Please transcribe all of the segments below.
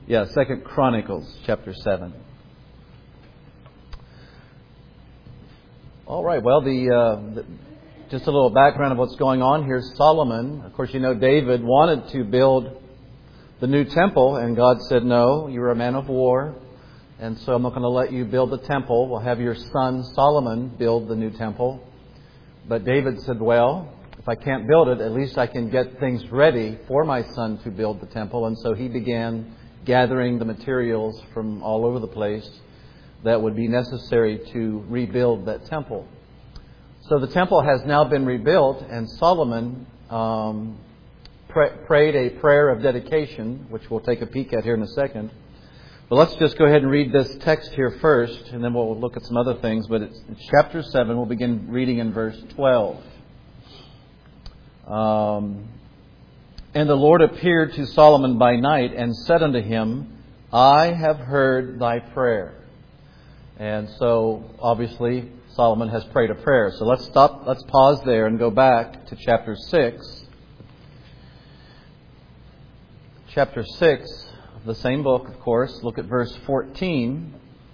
Yeah, 2 Chronicles chapter 7. All right, well, just a little background of what's going on here. Solomon, of course, you know David wanted to build the new temple, and God said, no, you're a man of war, and so I'm not going to let you build the temple. We'll have your son Solomon build the new temple. But David said, well, if I can't build it, at least I can get things ready for my son to build the temple. And so he began gathering the materials from all over the place that would be necessary to rebuild that temple. So the temple has now been rebuilt, and Solomon prayed a prayer of dedication, which we'll take a peek at here in a second. But let's just go ahead and read this text here first, and then we'll look at some other things. But it's chapter 7. We'll begin reading in verse 12. And the Lord appeared to Solomon by night and said unto him, I have heard thy prayer. And so, obviously, Solomon has prayed a prayer. So let's pause there and go back to chapter 6. Chapter 6 of the same book, of course. Look at verse 14.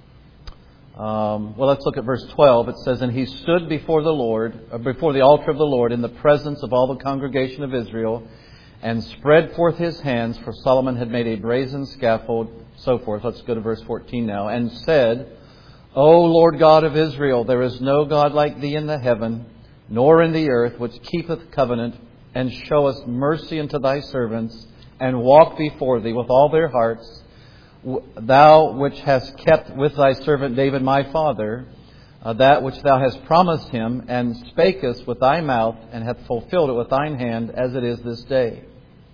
Let's look at verse 12. It says, And he stood before the altar of the Lord, in the presence of all the congregation of Israel, and spread forth his hands, for Solomon had made a brazen scaffold, so forth. Let's go to verse 14 now. And said, O Lord God of Israel, there is no God like thee in the heaven, nor in the earth, which keepeth covenant, and showeth mercy unto thy servants, and walk before thee with all their hearts. Thou which hast kept with thy servant David my father, that which thou hast promised him, and spakest with thy mouth, and hast fulfilled it with thine hand, as it is this day.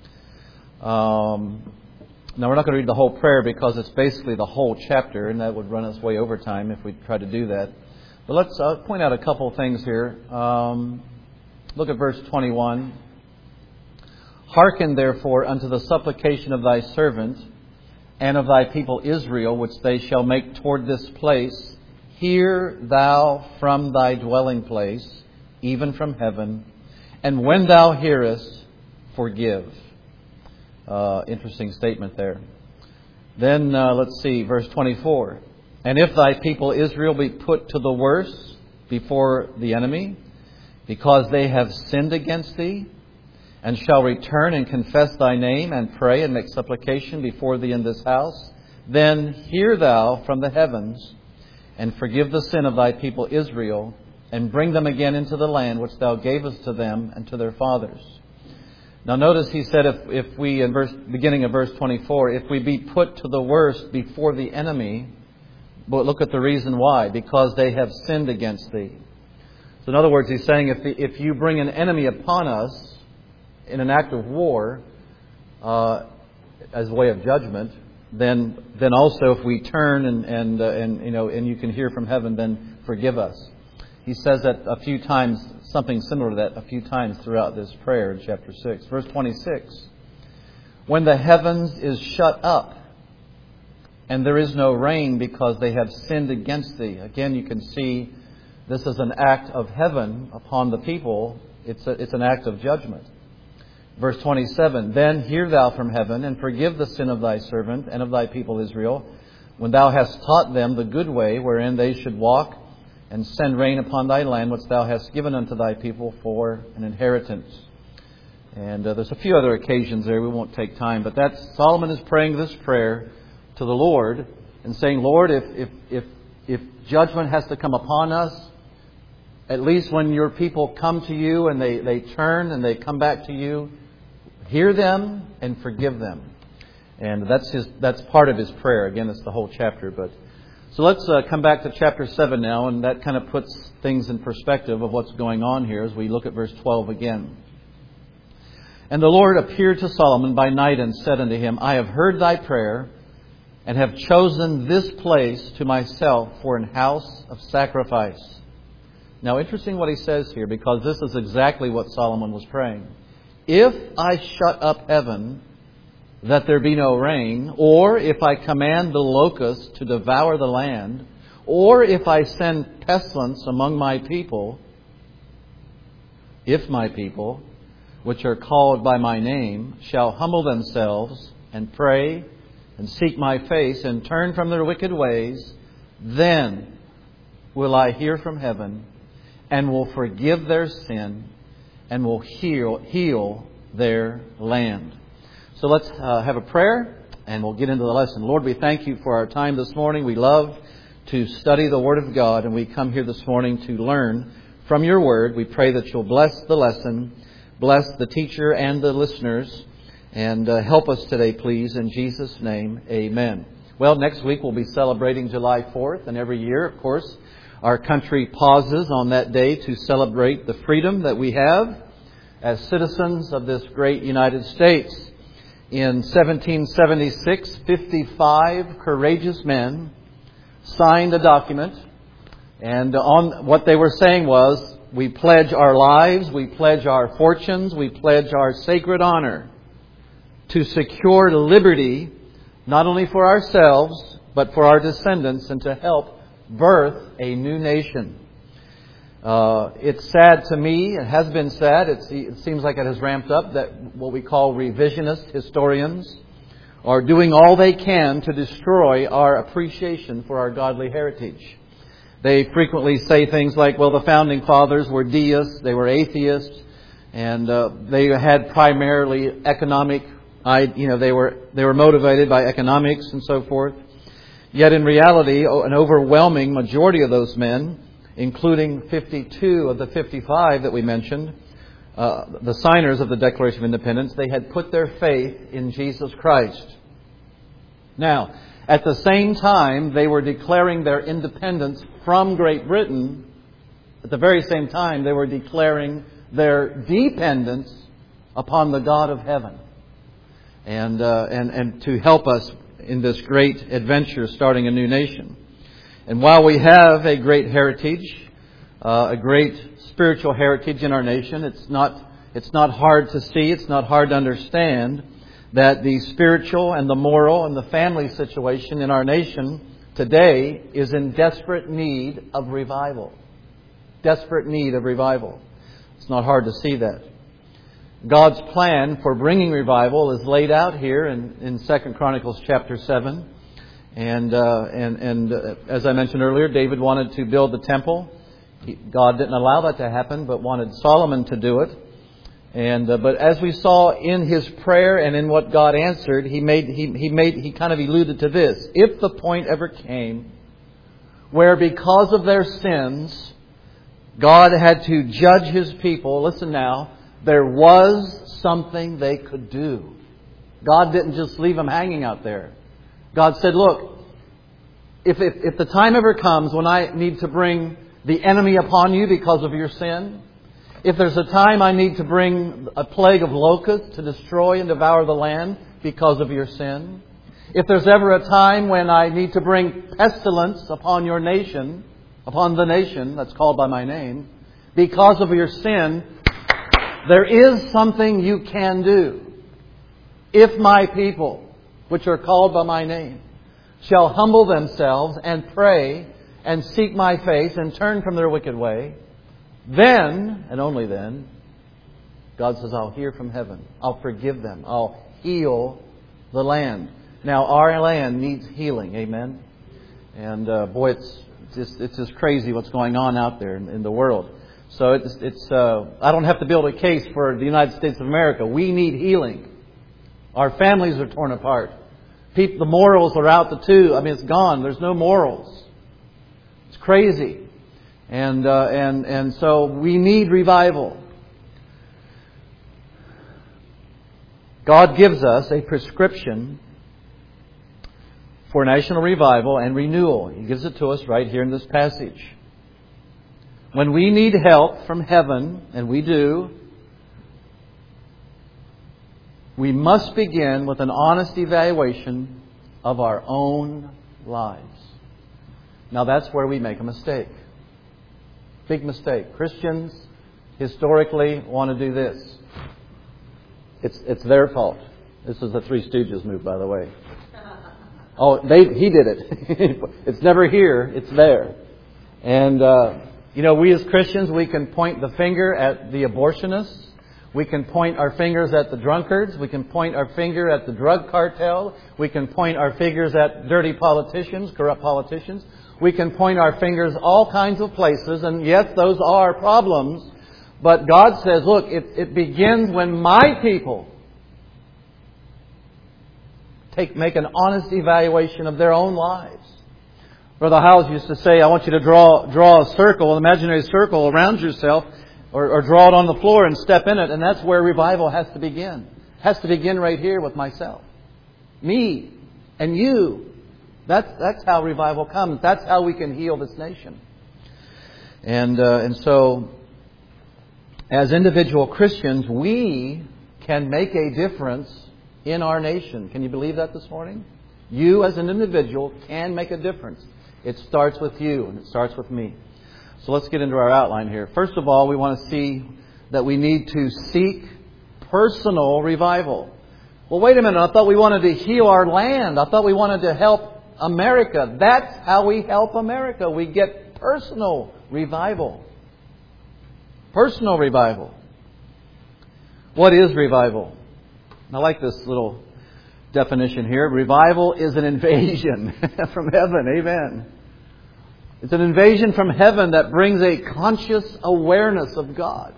Now, we're not going to read the whole prayer because it's basically the whole chapter, and that would run us way over time if we try to do that. But let's point out a couple of things here. Look at verse 21. Hearken therefore unto the supplication of thy servant and of thy people Israel, which they shall make toward this place. Hear thou from thy dwelling place, even from heaven, and when thou hearest, forgive. Interesting statement there. Then let's see, verse 24. And if thy people Israel be put to the worse before the enemy, because they have sinned against thee, and shall return and confess thy name, and pray and make supplication before thee in this house, then hear thou from the heavens, and forgive the sin of thy people Israel, and bring them again into the land which thou gavest to them and to their fathers. Now notice he said, if we, beginning of verse 24, if we be put to the worst before the enemy, but look at the reason why. Because they have sinned against thee. So in other words, he's saying, if you bring an enemy upon us in an act of war, as a way of judgment, then also if we turn and you can hear from heaven, then forgive us. He says that a few times, something similar to that, a few times throughout this prayer in chapter 6. Verse 26. When the heavens is shut up, and there is no rain because they have sinned against thee. Again, you can see this is an act of heaven upon the people. It's an act of judgment. Verse 27. Then hear thou from heaven, and forgive the sin of thy servant and of thy people Israel, when thou hast taught them the good way wherein they should walk, and send rain upon thy land, which thou hast given unto thy people for an inheritance. And there's a few other occasions there. We won't take time. But Solomon is praying this prayer to the Lord and saying, Lord, if judgment has to come upon us, at least when your people come to you and they turn and they come back to you, hear them and forgive them. And that's part of his prayer. Again, it's the whole chapter, but so let's come back to chapter 7 now, and that kind of puts things in perspective of what's going on here as we look at verse 12 again. And the Lord appeared to Solomon by night and said unto him, I have heard thy prayer, and have chosen this place to myself for an house of sacrifice. Now, interesting what he says here, because this is exactly what Solomon was praying. If I shut up heaven, that there be no rain, or if I command the locusts to devour the land, or if I send pestilence among my people, if my people, which are called by my name, shall humble themselves and pray and seek my face and turn from their wicked ways, then will I hear from heaven and will forgive their sin and will heal their land. So let's have a prayer and we'll get into the lesson. Lord, we thank You for our time this morning. We love to study the Word of God, and we come here this morning to learn from Your Word. We pray that You'll bless the lesson, bless the teacher and the listeners, and help us today, please. In Jesus' name, amen. Well, next week we'll be celebrating July 4th, and every year, of course, our country pauses on that day to celebrate the freedom that we have as citizens of this great United States. In 1776, 55 courageous men signed a document, and on what they were saying was, we pledge our lives, we pledge our fortunes, we pledge our sacred honor to secure liberty, not only for ourselves, but for our descendants, and to help birth a new nation. It's sad to me, it has been sad, it seems like it has ramped up, that what we call revisionist historians are doing all they can to destroy our appreciation for our godly heritage. They frequently say things like, well, the Founding Fathers were deists, they were atheists, and they had primarily economic, they were motivated by economics and so forth. Yet in reality, an overwhelming majority of those men, including 52 of the 55 that we mentioned, the signers of the Declaration of Independence, they had put their faith in Jesus Christ. Now, at the same time they were declaring their independence from Great Britain, at the very same time they were declaring their dependence upon the God of heaven. And to help us in this great adventure starting a new nation. And while we have a great heritage, a great spiritual heritage in our nation, it's not hard to see, it's not hard to understand that the spiritual and the moral and the family situation in our nation today is in desperate need of revival. Desperate need of revival. It's not hard to see that. God's plan for bringing revival is laid out here in 2 Chronicles chapter 7. And as I mentioned earlier, David wanted to build the temple. God didn't allow that to happen, but wanted Solomon to do it. But as we saw in his prayer and in what God answered, he kind of alluded to this. If the point ever came where because of their sins, God had to judge His people, listen now, there was something they could do. God didn't just leave them hanging out there. God said, look, if the time ever comes when I need to bring the enemy upon you because of your sin, if there's a time I need to bring a plague of locusts to destroy and devour the land because of your sin, if there's ever a time when I need to bring pestilence upon your nation, upon the nation that's called by my name, because of your sin, there is something you can do. If my people, which are called by my name, shall humble themselves and pray and seek my face and turn from their wicked way, then, and only then, God says, I'll hear from heaven. I'll forgive them. I'll heal the land. Now, our land needs healing. Amen? And boy, it's just crazy what's going on out there in the world. So I don't have to build a case for the United States of America. We need healing. Our families are torn apart. The morals are out the tube. I mean, it's gone. There's no morals. It's crazy. And so we need revival. God gives us a prescription for national revival and renewal. He gives it to us right here in this passage. When we need help from heaven, and we do, we must begin with an honest evaluation of our own lives. Now that's where we make a mistake. Big mistake. Christians historically want to do this. It's their fault. This is the Three Stooges move, by the way. Oh, he did it. It's never here. It's there. And we as Christians, we can point the finger at the abortionists. We can point our fingers at the drunkards. We can point our finger at the drug cartel. We can point our fingers at dirty politicians, corrupt politicians. We can point our fingers all kinds of places. And yes, those are problems. But God says, look, it begins when my people make an honest evaluation of their own lives. Brother Howells used to say, I want you to draw a circle, an imaginary circle around yourself, or draw it on the floor and step in it. And that's where revival has to begin. It has to begin right here with myself. Me and you. That's how revival comes. That's how we can heal this nation. And so, as individual Christians, we can make a difference in our nation. Can you believe that this morning? You as an individual can make a difference. It starts with you and it starts with me. So let's get into our outline here. First of all, we want to see that we need to seek personal revival. Well, wait a minute. I thought we wanted to heal our land. I thought we wanted to help America. That's how we help America. We get personal revival. Personal revival. What is revival? I like this little definition here. Revival is an invasion from heaven. Amen. It's an invasion from heaven that brings a conscious awareness of God.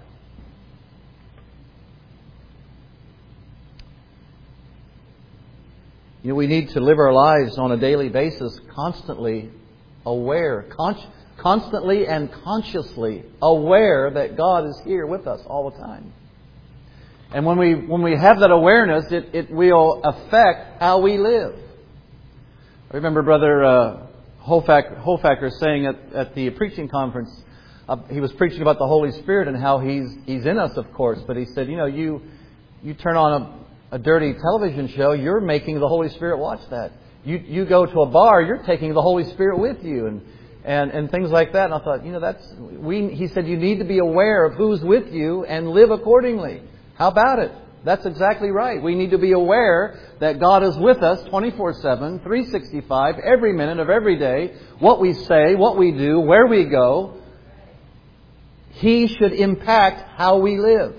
You know, we need to live our lives on a daily basis constantly aware, constantly and consciously aware that God is here with us all the time. And when we have that awareness, it will affect how we live. I remember Brother Holfacker saying at the preaching conference, he was preaching about the Holy Spirit and how He's in us, of course. But he said, you know, you turn on a dirty television show, you're making the Holy Spirit watch that. You go to a bar, you're taking the Holy Spirit with you, and things like that. And I thought, you know, he said you need to be aware of who's with you and live accordingly. How about it? That's exactly right. We need to be aware that God is with us 24/7, 365, every minute of every day. What we say, what we do, where we go, He should impact how we live.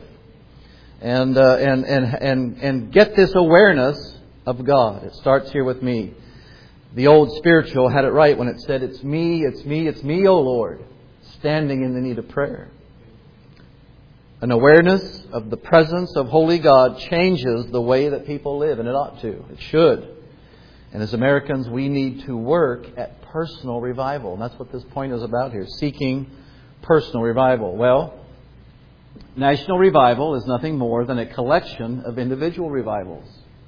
And get this awareness of God. It starts here with me. The old spiritual had it right when it said, it's me, O Lord, standing in the need of prayer. An awareness of the presence of Holy God changes the way that people live, and it ought to. It should. And as Americans, we need to work at personal revival. And that's what this point is about here, seeking personal revival. Well, national revival is nothing more than a collection of individual revivals.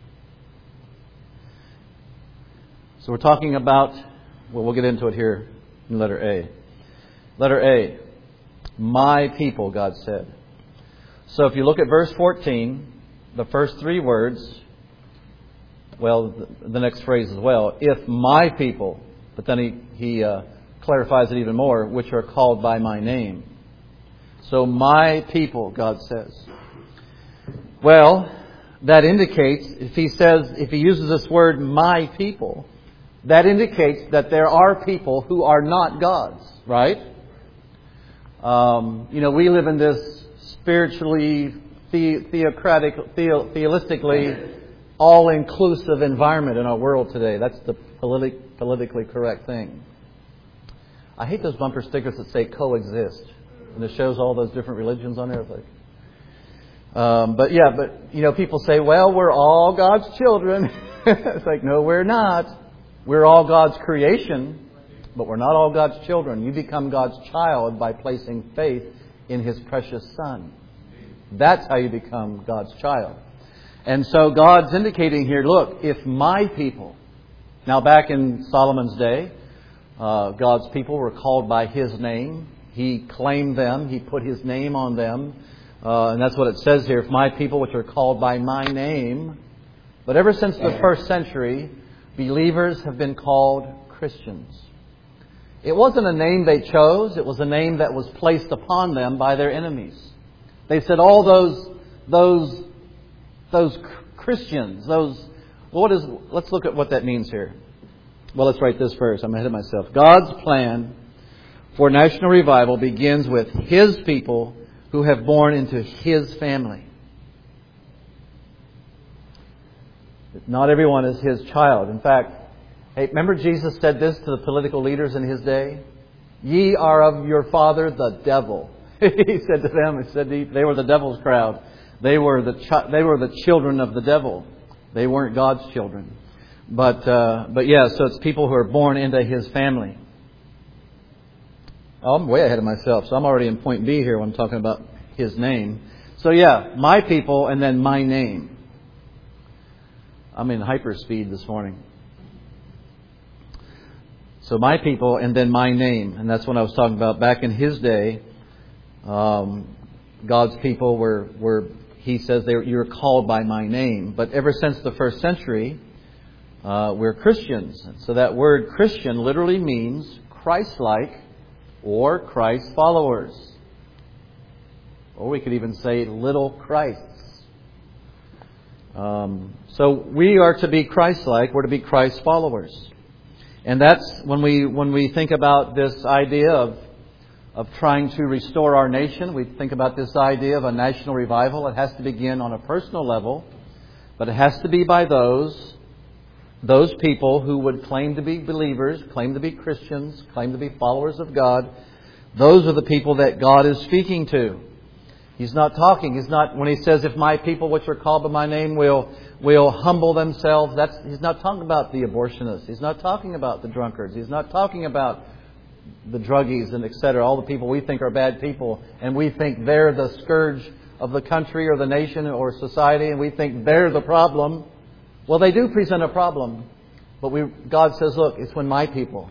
So we're talking about, well, we'll get into it here in letter A. Letter A, my people, God said. So if you look at verse 14, the first three words, well, the next phrase as well, if my people, but then he clarifies it even more, which are called by my name. So my people, God says. Well, that indicates, if he uses this word, my people, that indicates that there are people who are not God's, right? You know, we live in this spiritually, theistically, all-inclusive environment in our world today. That's the politically correct thing. I hate those bumper stickers that say coexist. And it shows all those different religions on there. It's like, but you know, people say, well, we're all God's children. It's like, no, we're not. We're all God's creation, but we're not all God's children. You become God's child by placing faith in His precious Son. That's how you become God's child. And so God's indicating here, look, if my people... Now back in Solomon's day, God's people were called by His name. He claimed them. He put His name on them. And that's what it says here. If my people, which are called by my name. But ever since the first century, believers have been called Christians. It wasn't a name they chose. It was a name that was placed upon them by their enemies. They said all those Christians, let's look at what that means here. Well, let's write this first. I'm ahead of myself. God's plan for national revival begins with His people who have born into His family. Not everyone is His child. In fact, hey, remember Jesus said this to the political leaders in His day? Ye are of your father the devil. He said to them, they were the devil's crowd. They were the children of the devil. They weren't God's children. But yeah, so it's people who are born into His family. Oh, I'm way ahead of myself, so I'm already in point B here when I'm talking about His name. So yeah, my people and then my name. I'm in hyperspeed this morning. So my people and then my name. And that's what I was talking about. Back in His day, God's people were He says you were called by my name. But ever since the first century, we're Christians. So that word Christian literally means Christ-like or Christ followers. Or we could even say little Christs. So we are to be Christ-like. We're to be Christ followers. And that's when we think about this idea of trying to restore our nation. We think about this idea of a national revival. It has to begin on a personal level. But it has to be by those people who would claim to be believers, claim to be Christians, claim to be followers of God. Those are the people that God is speaking to. He's not talking. When He says, if my people which are called by my name will humble themselves, He's not talking about the abortionists. He's not talking about the drunkards. He's not talking about the druggies and etc. All the people we think are bad people, and we think they're the scourge of the country or the nation or society, and we think they're the problem. Well, they do present a problem, but God says, look, it's when my people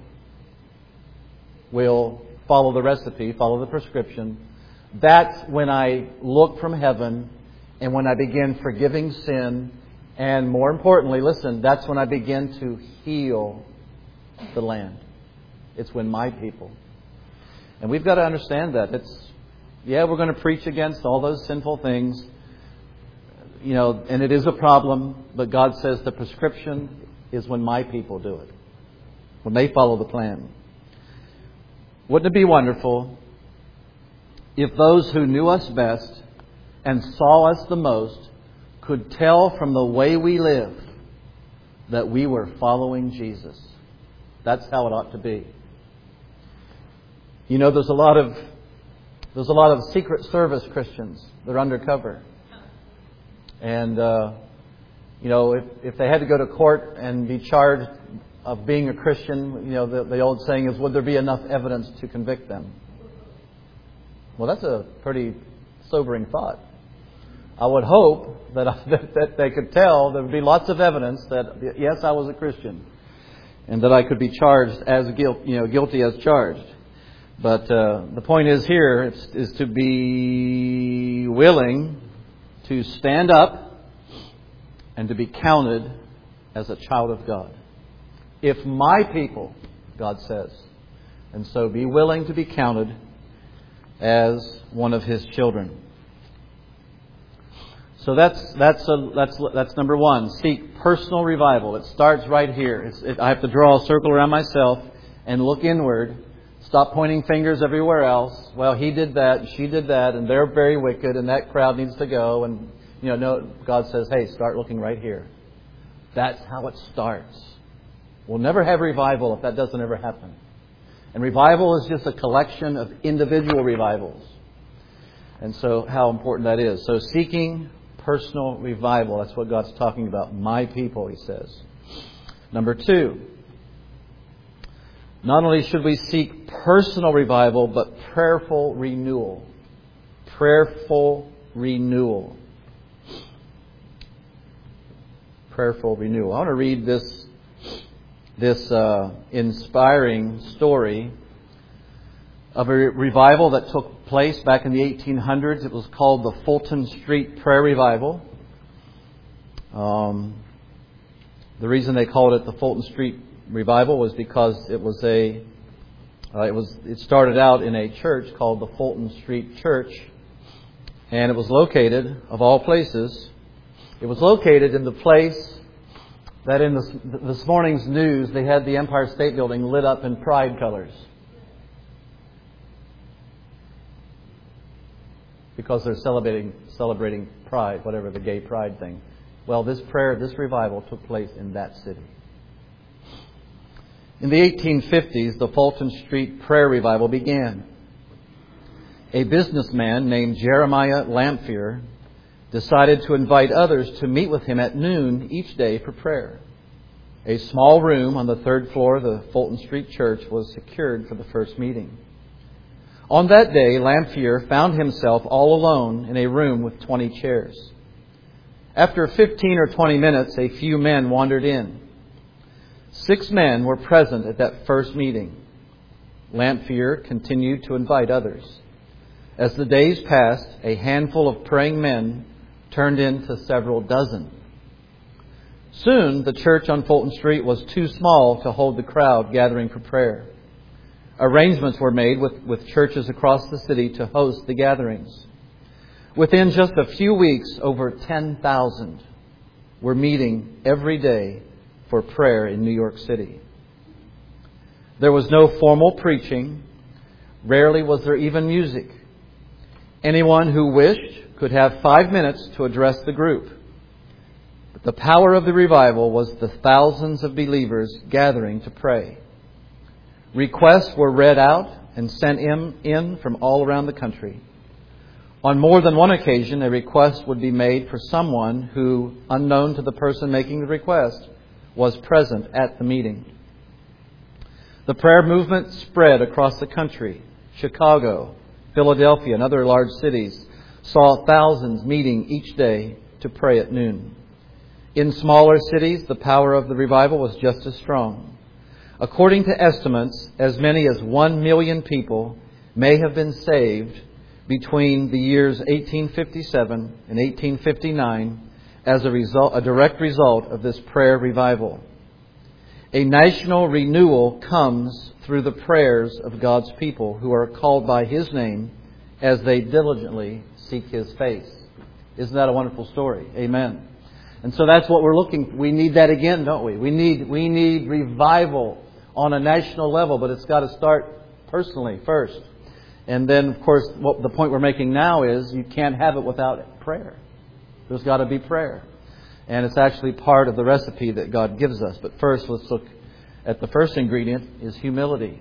will follow the recipe, follow the prescription. That's when I look from heaven and when I begin forgiving sin. And more importantly, listen, that's when I begin to heal the land. It's when my people. And we've got to understand that. We're going to preach against all those sinful things. And it is a problem. But God says the prescription is when my people do it. When they follow the plan. Wouldn't it be wonderful if those who knew us best and saw us the most could tell from the way we live that we were following Jesus? That's how it ought to be. There's a lot of Secret Service Christians. They're undercover. And, if they had to go to court and be charged of being a Christian, the old saying is, would there be enough evidence to convict them? Well, that's a pretty sobering thought. I would hope that they could tell there would be lots of evidence that, yes, I was a Christian. And that I could be charged as guilty as charged. But the point is here is to be willing to stand up and to be counted as a child of God. If my people, God says, and so be willing to be counted as one of His children. So that's number one. Seek personal revival. It starts right here. I have to draw a circle around myself and look inward. Stop pointing fingers everywhere else. Well, he did that, and she did that, and they're very wicked, and that crowd needs to go. And no, God says, hey, start looking right here. That's how it starts. We'll never have revival if that doesn't ever happen. And revival is just a collection of individual revivals. And so how important that is. So seeking personal revival. That's what God's talking about. My people, He says. Number two. Not only should we seek personal revival, but prayerful renewal. Prayerful renewal. Prayerful renewal. I want to read this inspiring story of a revival that took place back in the 1800s. It was called the Fulton Street Prayer Revival. The reason they called it the Fulton Street Revival was because it started out in a church called the Fulton Street Church, and it was located, of all places, it was located in the place that in this morning's news they had the Empire State Building lit up in pride colors. Because they're celebrating pride, whatever the gay pride thing. Well, this revival took place in that city. In the 1850s, the Fulton Street Prayer Revival began. A businessman named Jeremiah Lamphere decided to invite others to meet with him at noon each day for prayer. A small room on the third floor of the Fulton Street Church was secured for the first meeting. On that day, Lamphere found himself all alone in a room with 20 chairs. After 15 or 20 minutes, a few men wandered in. 6 men were present at that first meeting. Lamphere continued to invite others. As the days passed, a handful of praying men turned into several dozen. Soon, the church on Fulton Street was too small to hold the crowd gathering for prayer. Arrangements were made with churches across the city to host the gatherings. Within just a few weeks, over 10,000 were meeting every day for prayer in New York City. There was no formal preaching. Rarely was there even music. Anyone who wished could have 5 minutes to address the group. But the power of the revival was the thousands of believers gathering to pray. Requests were read out and sent in from all around the country. On more than one occasion, a request would be made for someone who, unknown to the person making the request, was present at the meeting. The prayer movement spread across the country. Chicago, Philadelphia, and other large cities saw thousands meeting each day to pray at noon. In smaller cities, the power of the revival was just as strong. According to estimates, as many as 1 million people may have been saved between the years 1857 and 1859 as a direct result of this prayer revival. A national renewal comes through the prayers of God's people who are called by His name as they diligently seek His face. Isn't that a wonderful story? Amen. And so that's what we need that again, don't we? We need revival on a national level, but it's got to start personally first. And then, of course, the point we're making now is you can't have it without prayer. There's got to be prayer. And it's actually part of the recipe that God gives us. But first, let's look at the first ingredient is humility.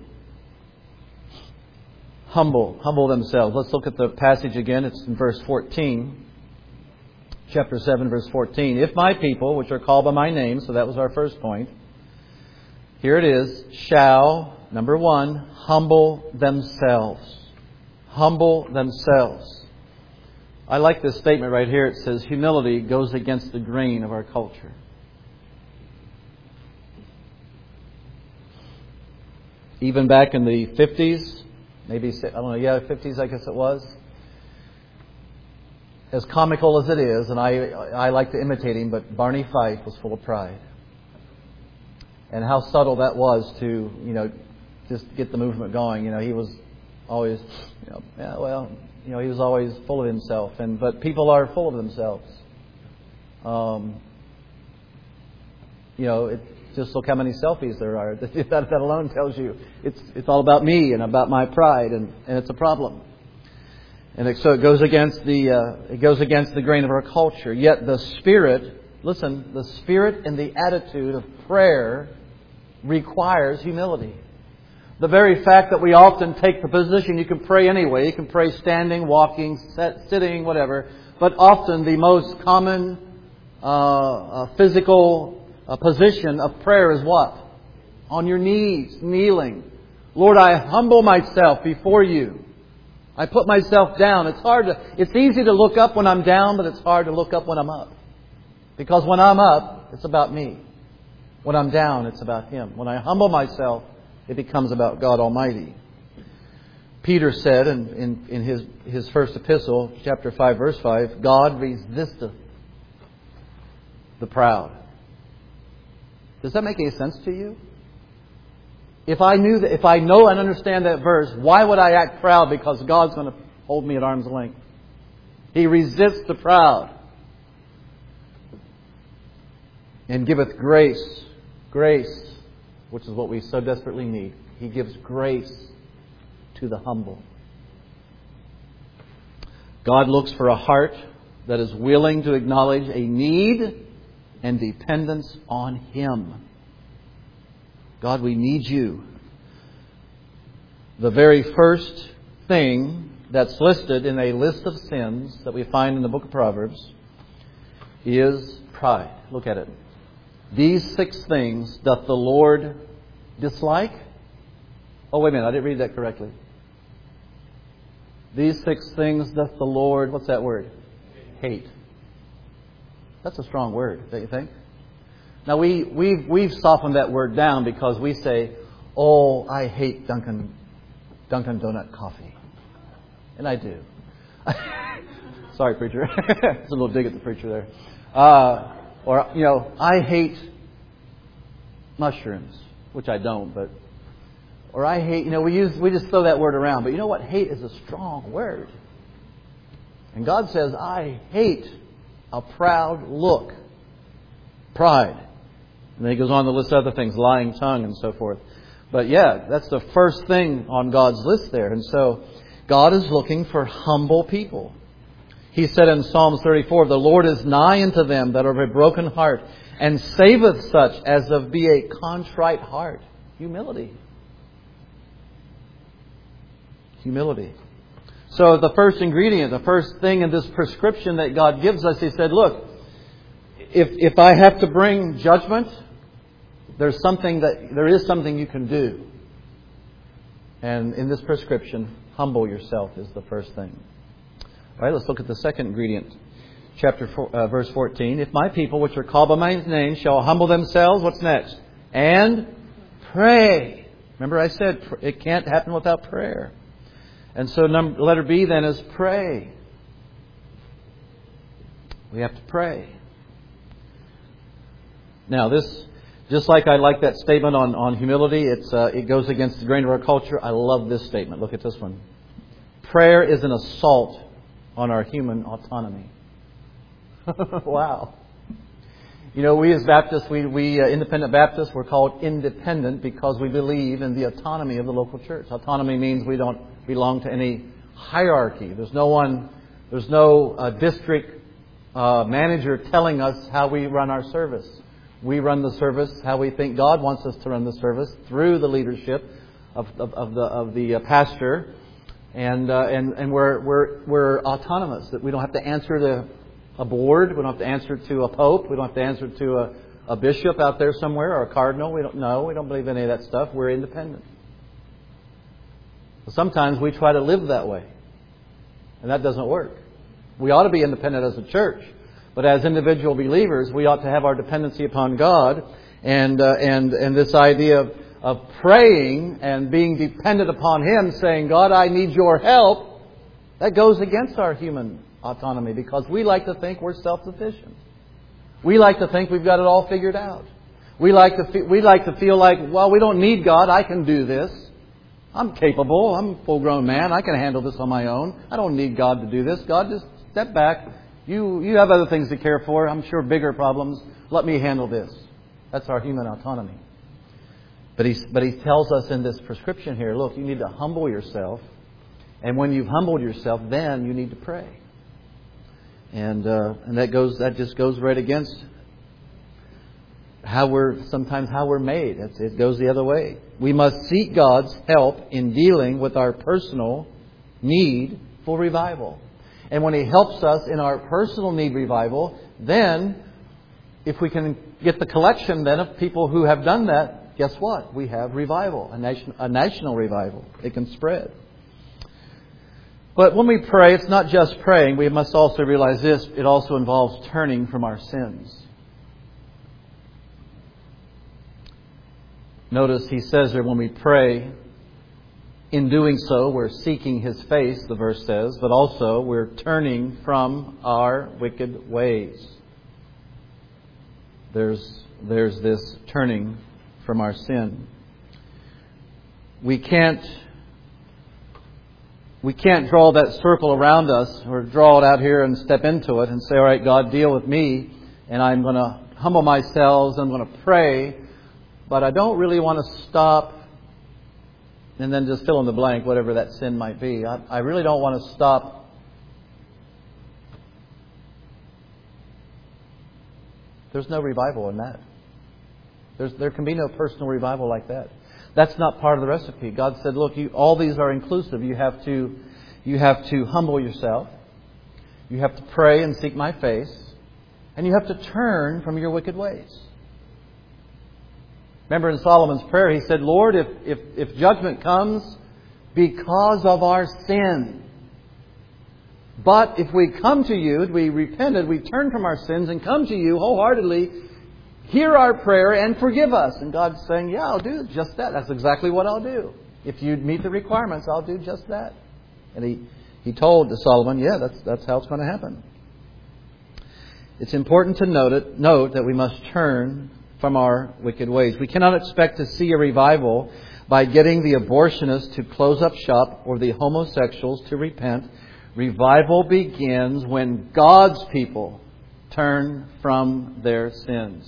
Humble themselves. Let's look at the passage again. It's in verse 14. Chapter 7, verse 14. If my people, which are called by my name, so that was our first point. Here it is. Shall, number 1, humble themselves. Humble themselves. I like this statement right here. It says, humility goes against the grain of our culture. Even back in the 50s, maybe, 50s I guess it was. As comical as it is, and I like to imitate him, but Barney Fife was full of pride. And how subtle that was to, just get the movement going. He was always, he was always full of himself. But people are full of themselves. Just look how many selfies there are. That alone tells you it's all about me and about my pride, and it's a problem. And so it goes against the grain of our culture. Yet the spirit and the attitude of prayer requires humility. The very fact that we often take the position, you can pray anyway. You can pray standing, walking, sitting, whatever. But often the most common physical position of prayer is what? On your knees, kneeling. Lord, I humble myself before you. I put myself down. It's easy to look up when I'm down, but it's hard to look up when I'm up. Because when I'm up, it's about me. When I'm down, it's about Him. When I humble myself, it becomes about God Almighty. Peter said in his first epistle, chapter 5, verse 5, God resisteth the proud. Does that make any sense to you? If I know and understand that verse, why would I act proud? Because God's going to hold me at arm's length. He resists the proud and giveth grace, which is what we so desperately need. He gives grace to the humble. God looks for a heart that is willing to acknowledge a need and dependence on Him. God, we need You. The very first thing that's listed in a list of sins that we find in the book of Proverbs is pride. Look at it. These 6 things doth the Lord dislike. Oh, wait a minute. I didn't read that correctly. These 6 things doth the Lord, what's that word? Hate. That's a strong word, don't you think? Now, we've softened that word down because we say, oh, I hate Dunkin' Donut coffee. And I do. Sorry, preacher. It's a little dig at the preacher there. Or, I hate mushrooms, which I don't, but... Or I hate, we just throw that word around. But you know what? Hate is a strong word. And God says, I hate a proud look. Pride. And then He goes on to list other things, lying tongue and so forth. But yeah, that's the first thing on God's list there. And so God is looking for humble people. He said in Psalm 34, the Lord is nigh unto them that are of a broken heart, and saveth such as of be a contrite heart. Humility. Humility. So the first ingredient, the first thing in this prescription that God gives us, He said, look, if I have to bring judgment, there is something you can do. And in this prescription, humble yourself is the first thing. All right, let's look at the second ingredient. Chapter 4, verse 14. If my people, which are called by my name, shall humble themselves, what's next? And pray. Remember I said it can't happen without prayer. And so letter B then is pray. We have to pray. Now this, just like I like that statement on humility, it goes against the grain of our culture. I love this statement. Look at this one. Prayer is an assault on our human autonomy. Wow. We as Baptists, we independent Baptists, we're called independent because we believe in the autonomy of the local church. Autonomy means we don't belong to any hierarchy. There's no district manager telling us how we run our service. We run the service how we think God wants us to run the service through the leadership of the pastor, and we're autonomous. That we don't have to answer to a board. We don't have to answer to a pope. We don't have to answer to a bishop out there somewhere or a cardinal. We don't believe any of that stuff. We're independent. Sometimes we try to live that way, and that doesn't work. We ought to be independent as a church, but as individual believers, we ought to have our dependency upon God, and this idea of praying and being dependent upon Him, saying, God, I need Your help, that goes against our human autonomy because we like to think we're self-sufficient. We like to think we've got it all figured out. We like to feel like, well, we don't need God. I can do this. I'm capable. I'm a full-grown man. I can handle this on my own. I don't need God to do this. God, just step back. You have other things to care for. I'm sure bigger problems. Let me handle this. That's our human autonomy. But he tells us in this prescription here, look, you need to humble yourself. And when you've humbled yourself, then you need to pray. And that just goes right against how we're made. It goes the other way. We must seek God's help in dealing with our personal need for revival. And when He helps us in our personal need revival, then if we can get the collection then of people who have done that, guess what? We have revival, a national revival. It can spread. But when we pray, it's not just praying. We must also realize this. It also involves turning from our sins. Notice he says there when we pray, in doing so, we're seeking His face, the verse says, but also we're turning from our wicked ways. There's this turning from our sin. We can't draw that circle around us or draw it out here and step into it and say, all right, God, deal with me, and I'm going to humble myself, I'm going to pray, but I don't really want to stop and then just fill in the blank, whatever that sin might be. I really don't want to stop There's no revival in that. There can be no personal revival like that. That's not part of the recipe. God said, look, all these are inclusive. You have to humble yourself. You have to pray and seek my face. And you have to turn from your wicked ways. Remember in Solomon's prayer, he said, Lord, if judgment comes because of our sin, but if we come to you, we repented, we turn from our sins and come to you wholeheartedly, hear our prayer and forgive us. And God's saying, yeah, I'll do just that. That's exactly what I'll do. If you meet the requirements, I'll do just that. And he told Solomon, yeah, that's how it's going to happen. It's important to note that we must turn from our wicked ways. We cannot expect to see a revival by getting the abortionists to close up shop or the homosexuals to repent. Revival begins when God's people turn from their sins.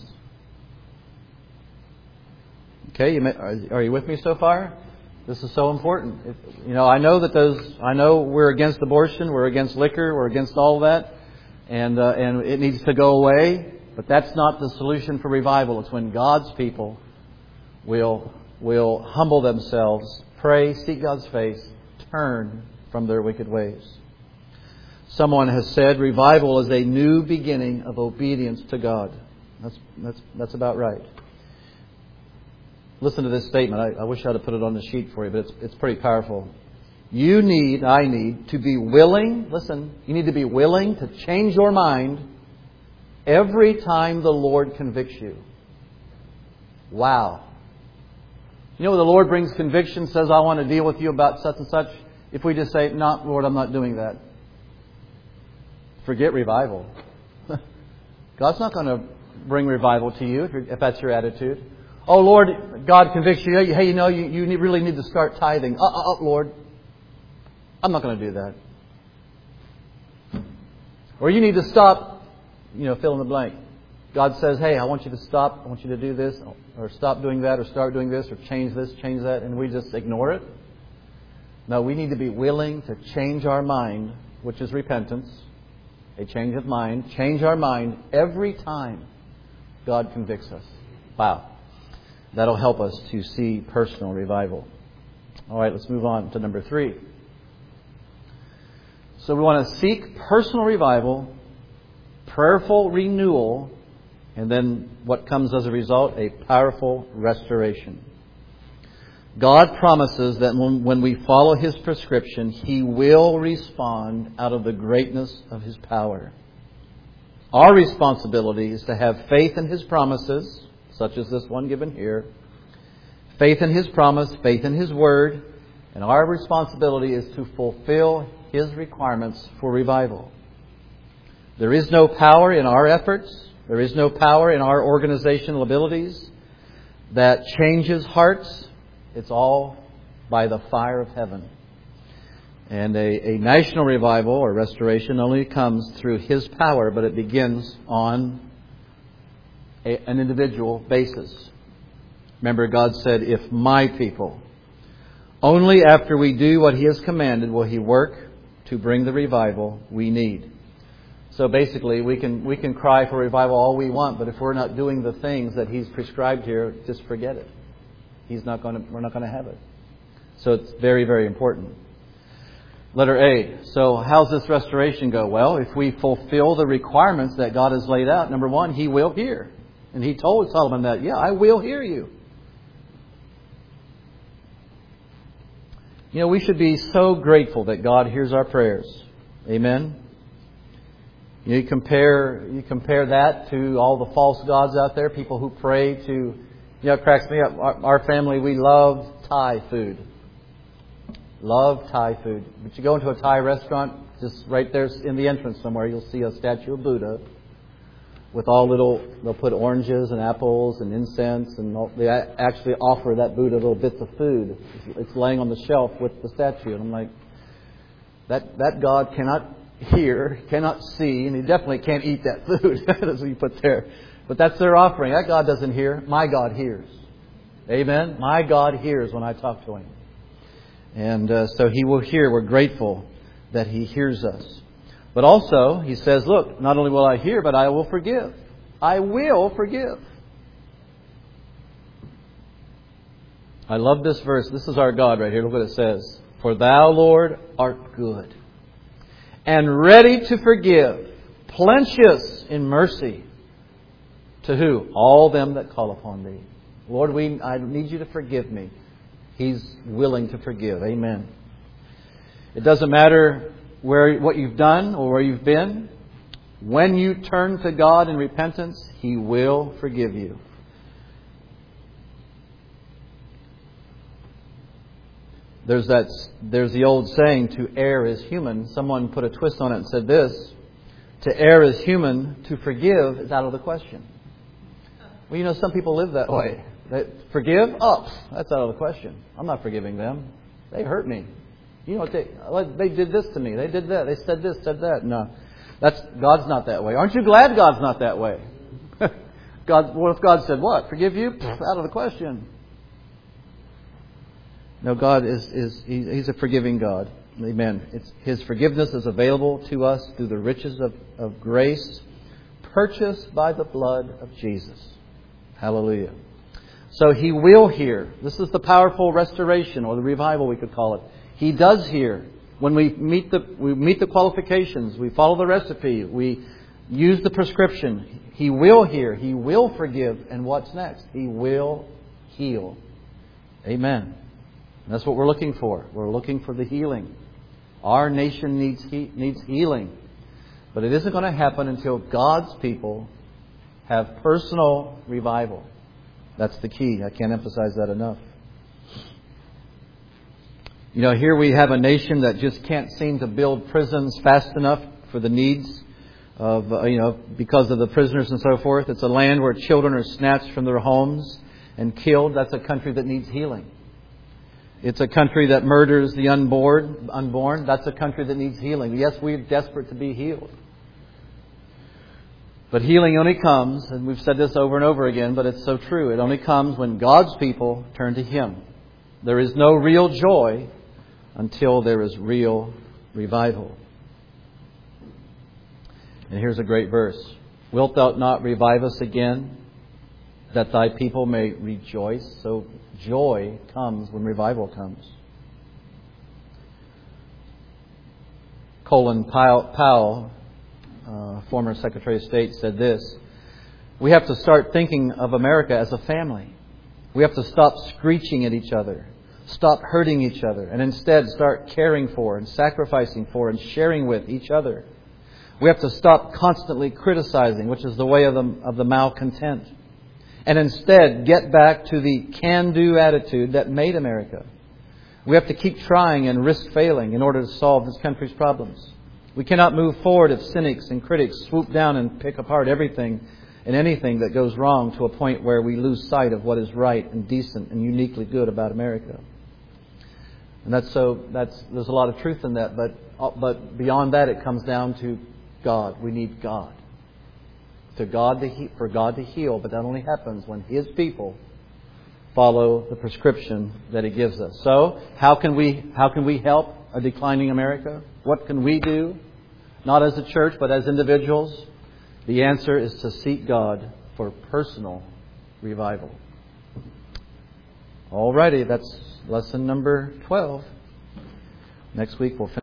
Okay, are you with me so far? This is so important. I know we're against abortion, we're against liquor, we're against all of that, and it needs to go away. But that's not the solution for revival. It's when God's people will humble themselves, pray, seek God's face, turn from their wicked ways. Someone has said revival is a new beginning of obedience to God. That's about right. Listen to this statement. I wish I'd have put it on the sheet for you, but it's pretty powerful. I need to be willing, listen, you need to be willing to change your mind every time the Lord convicts you. Wow. When the Lord brings conviction, says, I want to deal with you about such and such. If we just say, no, Lord, I'm not doing that. Forget revival. God's not going to bring revival to you if that's your attitude. Oh, Lord, God convicts you. Hey, you really need to start tithing. Lord, I'm not going to do that. Or you need to stop, fill in the blank. God says, hey, I want you to stop. I want you to do this. Or stop doing that. Or start doing this. Or change this, change that. And we just ignore it. No, we need to be willing to change our mind, which is repentance. A change of mind. Change our mind every time God convicts us. Wow. That'll help us to see personal revival. All right, let's move on to number 3. So we want to seek personal revival, prayerful renewal, and then what comes as a result? A powerful restoration. God promises that when we follow His prescription, He will respond out of the greatness of His power. Our responsibility is to have faith in His promises, such as this one given here. Faith in His promise, faith in His word. And our responsibility is to fulfill His requirements for revival. There is no power in our efforts. There is no power in our organizational abilities that changes hearts. It's all by the fire of heaven. And a national revival or restoration only comes through His power, but it begins on an individual basis. Remember, God said, if my people, only after we do what He has commanded will He work to bring the revival we need. So basically, we can cry for revival all we want, but if we're not doing the things that He's prescribed here, just forget it. We're not going to have it. So it's very, very important. Letter A. So how's this restoration go? Well, if we fulfill the requirements that God has laid out, number 1, He will hear. And He told Solomon that, yeah, I will hear you. We should be so grateful that God hears our prayers. Amen. You compare that to all the false gods out there, people who pray to, it cracks me up. Our family, we love Thai food. Love Thai food. But you go into a Thai restaurant, just right there in the entrance somewhere, you'll see a statue of Buddha with they'll put oranges and apples and incense, and they actually offer that Buddha little bits of food. It's laying on the shelf with the statue. And I'm like, that God cannot hear, cannot see, and He definitely can't eat that food. That's what you put there. But that's their offering. That God doesn't hear. My God hears. Amen? My God hears when I talk to Him. And so He will hear. We're grateful that He hears us. But also, He says, look, not only will I hear, but I will forgive. I will forgive. I love this verse. This is our God right here. Look what it says. For thou, Lord, art good, and ready to forgive, plenteous in mercy. To who? All them that call upon thee. Lord, I need you to forgive me. He's willing to forgive. Amen. It doesn't matter what you've done or where you've been. When you turn to God in repentance, He will forgive you. There's the old saying, to err is human. Someone put a twist on it and said this: to err is human, to forgive is out of the question. Well, some people live that way. They forgive? Oh, that's out of the question. I'm not forgiving them. They hurt me. They did this to me. They did that. They said this, said that. No, God's not that way. Aren't you glad God's not that way? What if God said what? Forgive you? Out of the question. No, God He's a forgiving God. Amen. His forgiveness is available to us through the riches of grace, purchased by the blood of Jesus. Hallelujah. So He will hear. This is the powerful restoration, or the revival we could call it. He does hear. When we meet the qualifications, we follow the recipe, we use the prescription, He will hear, He will forgive, and what's next? He will heal. Amen. That's what we're looking for. We're looking for the healing. Our nation needs healing. But it isn't going to happen until God's people have personal revival. That's the key. I can't emphasize that enough. Here we have a nation that just can't seem to build prisons fast enough for the needs of, because of the prisoners and so forth. It's a land where children are snatched from their homes and killed. That's a country that needs healing. It's a country that murders the unborn. That's a country that needs healing. Yes, we're desperate to be healed. But healing only comes, and we've said this over and over again, but it's so true. It only comes when God's people turn to Him. There is no real joy until there is real revival. And here's a great verse. Wilt thou not revive us again, that thy people may rejoice? So joy comes when revival comes. Colin Powell, former Secretary of State, said this: we have to start thinking of America as a family. We have to stop screeching at each other, stop hurting each other, and instead start caring for and sacrificing for and sharing with each other. We have to stop constantly criticizing, which is the way of the malcontent, and instead get back to the can-do attitude that made America. We have to keep trying and risk failing in order to solve this country's problems. We cannot move forward if cynics and critics swoop down and pick apart everything and anything that goes wrong to a point where we lose sight of what is right and decent and uniquely good about America. And there's a lot of truth in that, but beyond that, it comes down to God. We need God. For God to heal, but that only happens when His people follow the prescription that He gives us. So, how can we help a declining America? What can we do? Not as a church, but as individuals. The answer is to seek God for personal revival. Alrighty, that's lesson number 12. Next week we'll finish.